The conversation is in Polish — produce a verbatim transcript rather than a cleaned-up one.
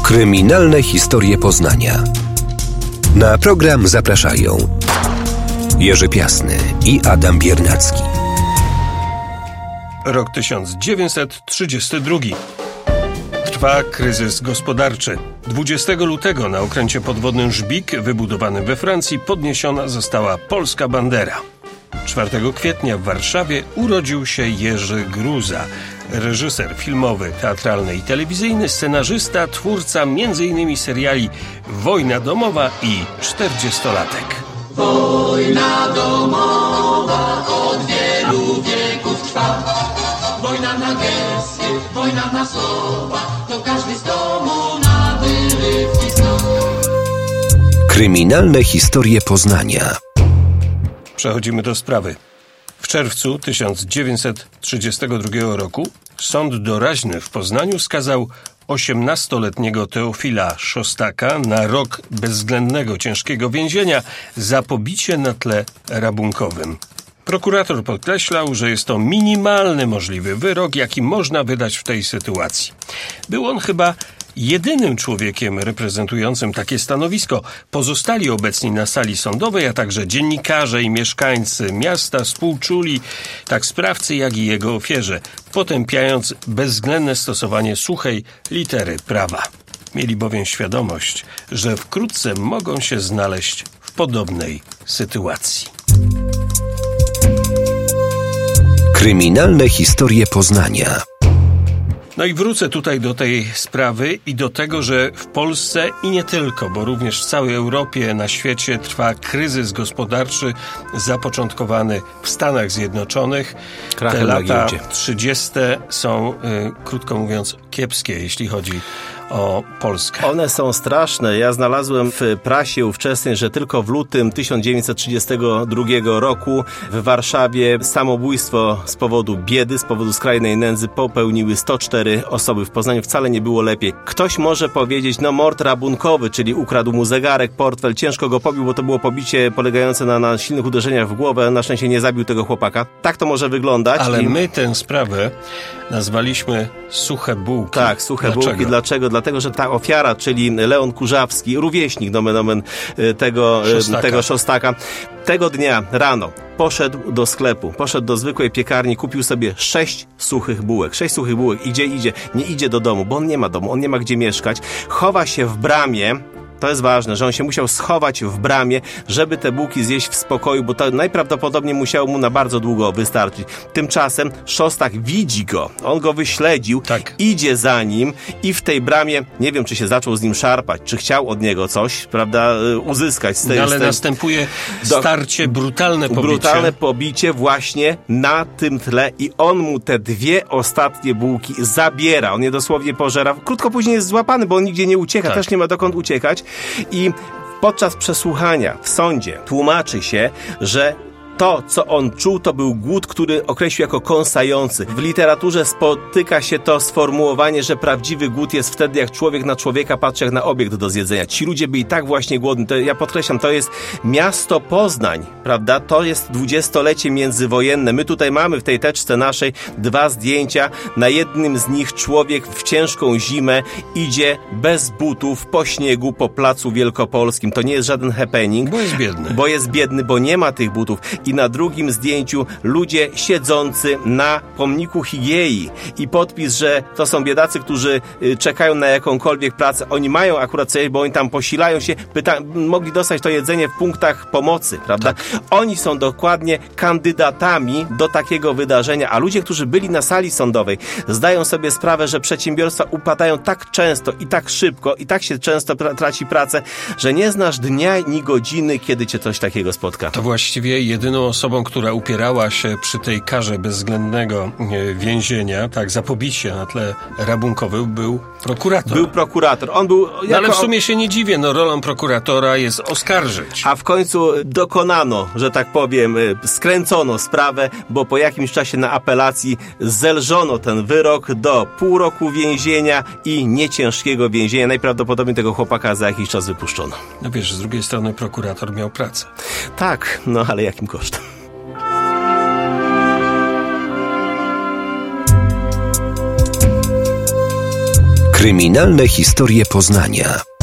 Kryminalne historie Poznania. Na program zapraszają Jerzy Piasny i Adam Biernacki. Rok tysiąc dziewięćset trzydziesty drugi. Trwa kryzys gospodarczy. dwudziestego lutego na okręcie podwodnym Żbik, wybudowanym we Francji, podniesiona została polska bandera. czwartego kwietnia w Warszawie urodził się Jerzy Gruza, reżyser filmowy, teatralny i telewizyjny, scenarzysta, twórca między innymi seriali Wojna domowa i czterdziestolatek. Wojna domowa od wielu wieków trwa. Wojna na gesty, wojna na słowa, to każdy z domu na wyrywki zna. Kryminalne historie Poznania. Przechodzimy do sprawy. W czerwcu tysiąc dziewięćset trzydziestego drugiego roku sąd doraźny w Poznaniu skazał osiemnastoletniego Teofila Szostaka na rok bezwzględnego ciężkiego więzienia za pobicie na tle rabunkowym. Prokurator podkreślał, że jest to minimalny możliwy wyrok, jaki można wydać w tej sytuacji. Był on chyba jedynym człowiekiem reprezentującym takie stanowisko. Pozostali obecni na sali sądowej, a także dziennikarze i mieszkańcy miasta współczuli tak sprawcy, jak i jego ofierze, potępiając bezwzględne stosowanie suchej litery prawa. Mieli bowiem świadomość, że wkrótce mogą się znaleźć w podobnej sytuacji. Kryminalne historie Poznania. No i wrócę tutaj do tej sprawy i do tego, że w Polsce i nie tylko, bo również w całej Europie, na świecie trwa kryzys gospodarczy zapoczątkowany w Stanach Zjednoczonych. Krachem Te na lata giełdzie. trzydzieste są, y, krótko mówiąc, kiepskie, jeśli chodzi o Polskę. One są straszne. Ja znalazłem w prasie ówczesnej, że tylko w lutym tysiąc dziewięćset trzydziestego drugiego roku w Warszawie samobójstwo z powodu biedy, z powodu skrajnej nędzy popełniły sto cztery osoby. W Poznaniu wcale nie było lepiej. Ktoś może powiedzieć, no mord rabunkowy, czyli ukradł mu zegarek, portfel, ciężko go pobił, bo to było pobicie polegające na, na silnych uderzeniach w głowę. Na szczęście nie zabił tego chłopaka. Tak to może wyglądać. Ale I... my tę sprawę nazwaliśmy suche bułki. Tak, suche Dlaczego? bułki. Dlaczego? Dlatego, że ta ofiara, czyli Leon Kurzawski, rówieśnik nomen omen tego Szostaka. tego Szostaka, tego dnia rano poszedł do sklepu, poszedł do zwykłej piekarni, kupił sobie sześć suchych bułek. Sześć suchych bułek. Idzie, idzie. Nie idzie do domu, bo on nie ma domu, on nie ma gdzie mieszkać. Chowa się w bramie. To jest ważne, że on się musiał schować w bramie, żeby te bułki zjeść w spokoju, bo to najprawdopodobniej musiało mu na bardzo długo wystarczyć. Tymczasem Szostak widzi go, on go wyśledził, Tak. idzie za nim i w tej bramie, nie wiem, czy się zaczął z nim szarpać, czy chciał od niego coś, prawda, uzyskać z tej... No, ale z tej... następuje Do- starcie, brutalne pobicie. Brutalne pobicie właśnie na tym tle i on mu te dwie ostatnie bułki zabiera. On je dosłownie pożera. Krótko później jest złapany, bo on nigdzie nie ucieka, Tak. też nie ma dokąd uciekać. I podczas przesłuchania w sądzie tłumaczy się, że to, co on czuł, to był głód, który określił jako kąsający. W literaturze spotyka się to sformułowanie, że prawdziwy głód jest wtedy, jak człowiek na człowieka patrzy jak na obiekt do zjedzenia. Ci ludzie byli tak właśnie głodni. To, ja podkreślam, to jest miasto Poznań, prawda? To jest dwudziestolecie międzywojenne. My tutaj mamy w tej teczce naszej dwa zdjęcia. Na jednym z nich człowiek w ciężką zimę idzie bez butów po śniegu po placu wielkopolskim. To nie jest żaden happening. Bo jest biedny. Bo jest biedny, bo nie ma tych butów. I na drugim zdjęciu ludzie siedzący na pomniku Higiei i podpis, że to są biedacy, którzy y, czekają na jakąkolwiek pracę. Oni mają akurat coś, bo oni tam posilają się, pyta- mogli dostać to jedzenie w punktach pomocy, prawda? Tak. Oni są dokładnie kandydatami do takiego wydarzenia, a ludzie, którzy byli na sali sądowej, zdają sobie sprawę, że przedsiębiorstwa upadają tak często i tak szybko i tak się często pra- traci pracę, że nie znasz dnia ni godziny, kiedy cię coś takiego spotka. To właściwie jedyną osobą, która upierała się przy tej karze bezwzględnego e, więzienia, tak, za pobicie na tle rabunkowym, był prokurator. Był prokurator. On był... No ale w jako- sumie się nie dziwię, no rolą prokuratora jest oskarżyć. A w końcu dokonano, że tak powiem, y, skręcono sprawę, bo po jakimś czasie na apelacji zelżono ten wyrok do pół roku więzienia i nieciężkiego więzienia. Najprawdopodobniej tego chłopaka za jakiś czas wypuszczono. No wiesz, z drugiej strony prokurator miał pracę. Tak, no ale jakim kosztem? Kryminalne historie Poznania.